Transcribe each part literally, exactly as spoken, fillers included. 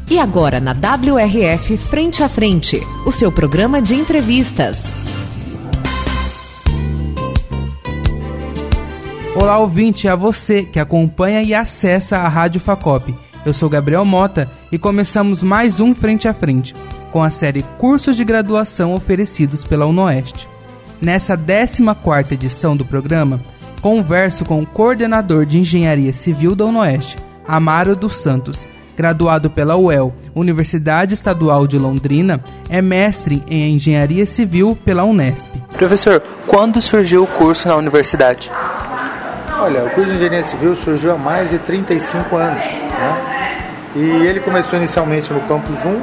E agora na W R F Frente a Frente, o seu programa de entrevistas. Olá, ouvinte, a você que acompanha e acessa a Rádio Facop. Eu sou Gabriel Mota e começamos mais um Frente a Frente, com a série Cursos de Graduação oferecidos pela UNOeste. Nessa décima quarta edição do programa, converso com o coordenador de Engenharia Civil da UNOeste, Amaro dos Santos. Graduado pela U E L, Universidade Estadual de Londrina, é mestre em Engenharia Civil pela Unesp. Professor, quando surgiu o curso na universidade? Olha, o curso de Engenharia Civil surgiu há mais de trinta e cinco anos, né? E ele começou inicialmente no Campus um,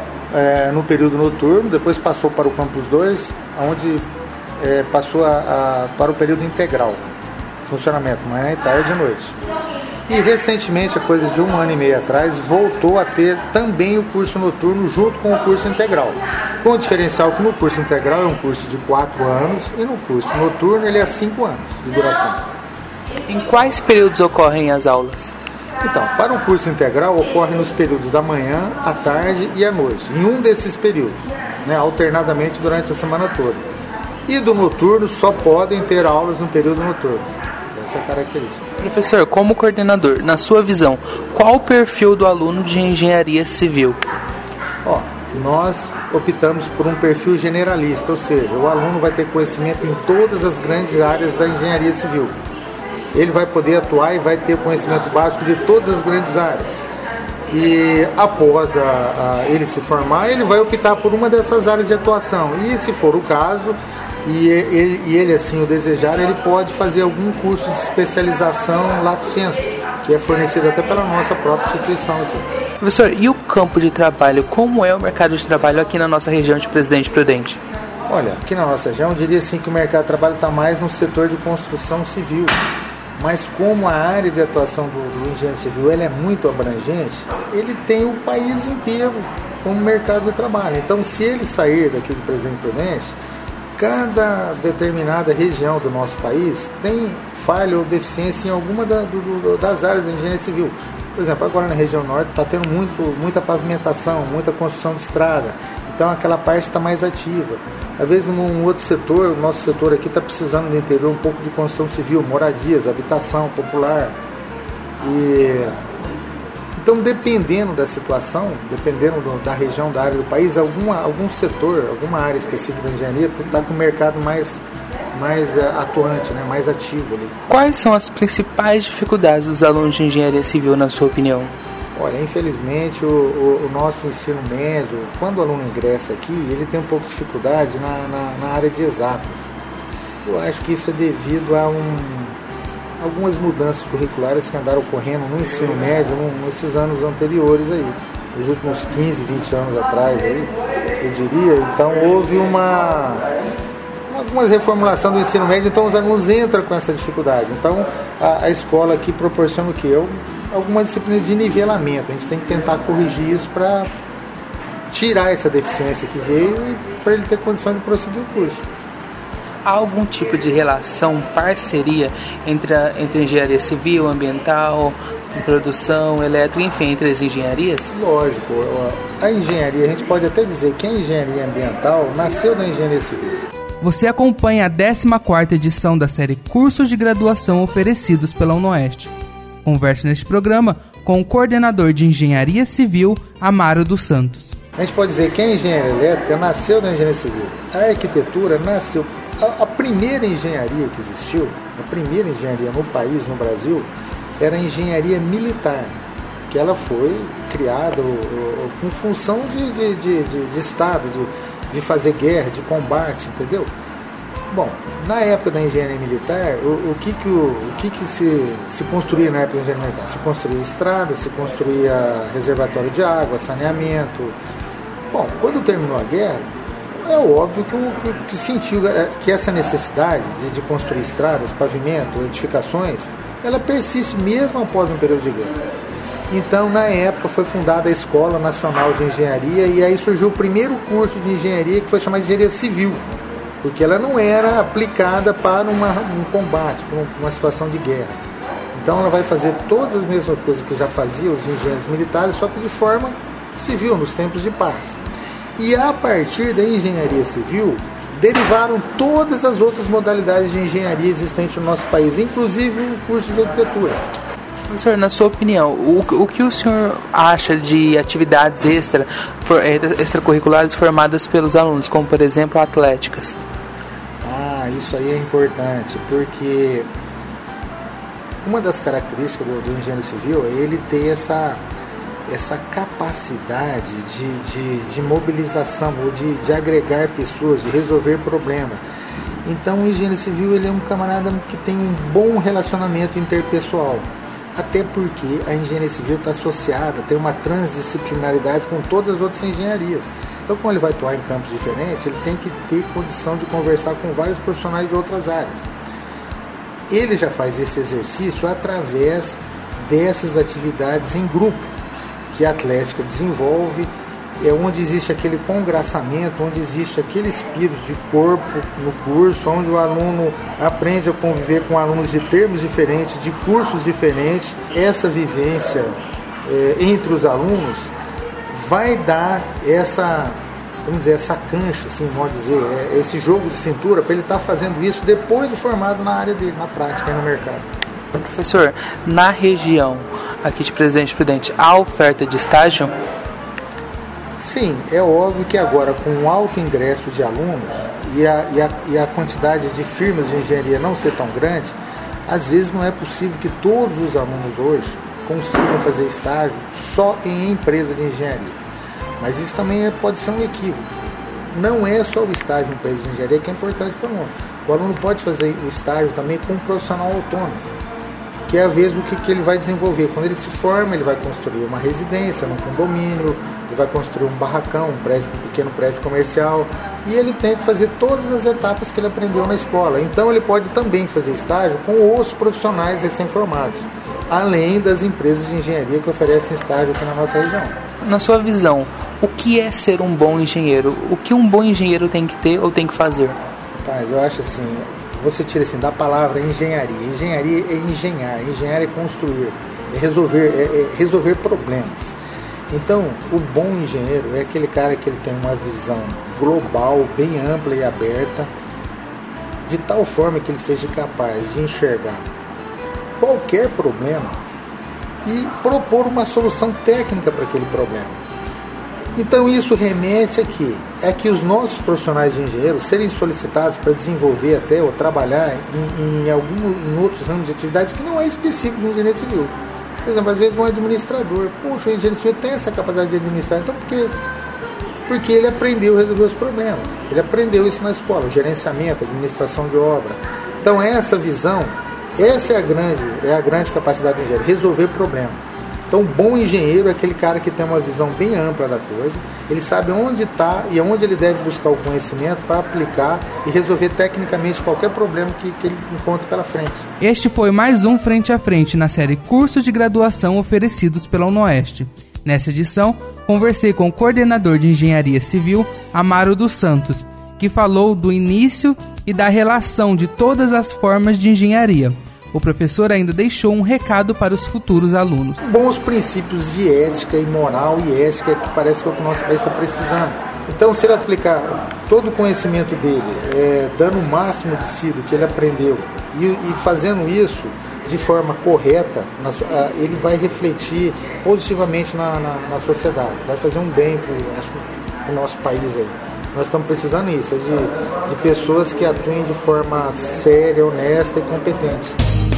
é, no período noturno, depois passou para o Campus dois, onde é, passou a, a, para o período integral, funcionamento manhã, tarde e noite. E recentemente, a coisa de um ano e meio atrás, voltou a ter também o curso noturno junto com o curso integral. Com o diferencial que no curso integral é um curso de quatro anos e no curso noturno ele é cinco anos de duração. Em quais períodos ocorrem as aulas? Então, para o curso integral ocorre nos períodos da manhã, à tarde e à noite, em um desses períodos, né, alternadamente durante a semana toda. E do noturno só podem ter aulas no período noturno. Essa é a característica. Professor, como coordenador, na sua visão, qual o perfil do aluno de engenharia civil? Ó, nós optamos por um perfil generalista, ou seja, o aluno vai ter conhecimento em todas as grandes áreas da engenharia civil. Ele vai poder atuar e vai ter conhecimento básico de todas as grandes áreas. E após a, a, ele se formar, ele vai optar por uma dessas áreas de atuação. E se for o caso, e ele, e ele assim o desejar, ele pode fazer algum curso de especialização lato sensu, que é fornecido até pela nossa própria instituição aqui. Professor, e o campo de trabalho? Como é o mercado de trabalho aqui na nossa região de Presidente Prudente? Olha, aqui na nossa região, eu diria assim que o mercado de trabalho está mais no setor de construção civil. Mas como a área de atuação do, do engenheiro civil ela é muito abrangente, ele tem o país inteiro como mercado de trabalho. Então, se ele sair daqui do Presidente Prudente, cada determinada região do nosso país tem falha ou deficiência em alguma da, do, das áreas da engenharia civil. Por exemplo, agora na região norte está tendo muito, muita pavimentação, muita construção de estrada, então aquela parte está mais ativa. Às vezes, num outro setor, o nosso setor aqui está precisando no interior um pouco de construção civil, moradias, habitação popular. E então, dependendo da situação, dependendo do, da região, da área do país, alguma, algum setor, alguma área específica da engenharia está com o mercado mais, mais uh, atuante, né, mais ativo ali. Quais são as principais dificuldades dos alunos de engenharia civil, na sua opinião? Olha, infelizmente, o, o, o nosso ensino médio, quando o aluno ingressa aqui, ele tem um pouco de dificuldade na, na, na área de exatas. Eu acho que isso é devido a um... algumas mudanças curriculares que andaram ocorrendo no ensino médio nesses anos anteriores aí, nos últimos quinze, vinte anos atrás aí, eu diria. Então houve uma algumas reformulações do ensino médio, então os alunos entram com essa dificuldade. Então a, a escola aqui proporciona o quê? Algumas disciplinas de nivelamento. A gente tem que tentar corrigir isso para tirar essa deficiência que veio e para ele ter condição de prosseguir o curso. Há algum tipo de relação, parceria entre a, entre a engenharia civil, ambiental, produção, elétrica, enfim, entre as engenharias? Lógico. A engenharia, a gente pode até dizer que a engenharia ambiental nasceu da engenharia civil. Você acompanha a décima quarta edição da série Cursos de Graduação oferecidos pela UNOeste. Converso neste programa com o coordenador de Engenharia Civil, Amaro dos Santos. A gente pode dizer que a engenharia elétrica nasceu da engenharia civil. A arquitetura nasceu... A, a primeira engenharia que existiu, a primeira engenharia no país, no Brasil, era a engenharia militar, que ela foi criada o, o, com função de, de, de, de, de Estado, de, de fazer guerra, de combate, entendeu? Bom, na época da engenharia militar, o, o, que, que, o, o que, que se, se construía na época da engenharia militar? Se construía estrada, se construía reservatório de água, saneamento. Bom, quando terminou a guerra, é óbvio que, o, que, que sentiu que essa necessidade de, de construir estradas, pavimento, edificações, ela persiste mesmo após um período de guerra. Então, na época, foi fundada a Escola Nacional de Engenharia e aí surgiu o primeiro curso de engenharia que foi chamado de Engenharia Civil, porque ela não era aplicada para uma, um combate, para uma situação de guerra. Então ela vai fazer todas as mesmas coisas que já faziam os engenheiros militares, só que de forma civil, nos tempos de paz. E a partir da engenharia civil, derivaram todas as outras modalidades de engenharia existentes no nosso país, inclusive o curso de arquitetura. Professor, na sua opinião, o, o que o senhor acha de atividades extra, for, extracurriculares formadas pelos alunos, como por exemplo atléticas? Ah, isso aí é importante, porque uma das características do, do engenheiro civil é ele ter essa, essa capacidade de, de, de mobilização, ou de, de agregar pessoas, de resolver problemas. Então o engenheiro civil ele é um camarada que tem um bom relacionamento interpessoal, até porque a engenharia civil está associada, tem uma transdisciplinaridade com todas as outras engenharias. Então, quando ele vai atuar em campos diferentes, ele tem que ter condição de conversar com vários profissionais de outras áreas. Ele já faz esse exercício através dessas atividades em grupo que a Atlética desenvolve, é onde existe aquele congraçamento, onde existe aquele espírito de corpo no curso, onde o aluno aprende a conviver com alunos de termos diferentes, de cursos diferentes. Essa vivência é, entre os alunos vai dar essa, vamos dizer, essa cancha, assim, vamos dizer, é, esse jogo de cintura para ele estar tá fazendo isso depois de formado na área dele, na prática e no mercado. Professor, na região aqui de Presidente Prudente, há oferta de estágio? Sim, é óbvio que agora com o alto ingresso de alunos e a, e, a, e a quantidade de firmas de engenharia não ser tão grande, às vezes não é possível que todos os alunos hoje consigam fazer estágio só em empresa de engenharia. Mas isso também é, pode ser um equívoco. Não é só o estágio em empresa de engenharia que é importante para o aluno. O aluno pode fazer o estágio também com um profissional autônomo, que é às vezes o que, que ele vai desenvolver. Quando ele se forma, ele vai construir uma residência, um condomínio, ele vai construir um barracão, um prédio, um pequeno prédio comercial, e ele tem que fazer todas as etapas que ele aprendeu na escola. Então ele pode também fazer estágio com os profissionais recém-formados, além das empresas de engenharia que oferecem estágio aqui na nossa região. Na sua visão, o que é ser um bom engenheiro? O que um bom engenheiro tem que ter ou tem que fazer? Rapaz, eu acho assim, você tira assim da palavra engenharia. Engenharia é engenhar, engenhar é construir, é resolver, é, é resolver problemas. Então, o bom engenheiro é aquele cara que ele tem uma visão global, bem ampla e aberta, de tal forma que ele seja capaz de enxergar qualquer problema e propor uma solução técnica para aquele problema. Então isso remete aqui, é que os nossos profissionais de engenheiro serem solicitados para desenvolver até ou trabalhar em, em, algum, em outros ramos de atividades que não é específico do engenheiro civil. Por exemplo, às vezes um administrador, poxa, o engenheiro civil tem essa capacidade de administrar, então por quê? Porque ele aprendeu a resolver os problemas, ele aprendeu isso na escola, o gerenciamento, a administração de obra. Então essa visão, essa é a grande, é a grande capacidade do engenheiro, resolver problemas. Então, um bom engenheiro é aquele cara que tem uma visão bem ampla da coisa, ele sabe onde está e onde ele deve buscar o conhecimento para aplicar e resolver tecnicamente qualquer problema que, que ele encontre pela frente. Este foi mais um Frente a Frente na série Cursos de Graduação oferecidos pela UNOeste. Nessa edição, conversei com o coordenador de Engenharia Civil, Amaro dos Santos, que falou do início e da relação de todas as formas de engenharia. O professor ainda deixou um recado para os futuros alunos. Bons princípios de ética e moral e ética que parece que é o que o nosso país está precisando. Então, se ele aplicar todo o conhecimento dele, é, dando o máximo de si do que ele aprendeu e, e fazendo isso de forma correta, na, ele vai refletir positivamente na, na, na sociedade, vai fazer um bem para o nosso país aí. Nós estamos precisando disso, de, de pessoas que atuem de forma séria, honesta e competente.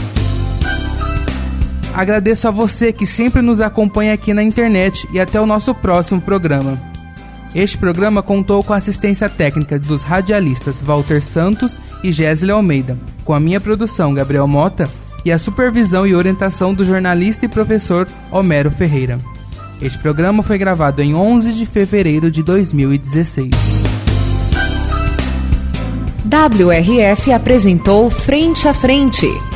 Agradeço a você que sempre nos acompanha aqui na internet e até o nosso próximo programa. Este programa contou com a assistência técnica dos radialistas Walter Santos e Gésley Almeida, com a minha produção Gabriel Mota e a supervisão e orientação do jornalista e professor Homero Ferreira. Este programa foi gravado em onze de fevereiro de dois mil e dezesseis. W R F apresentou Frente a Frente.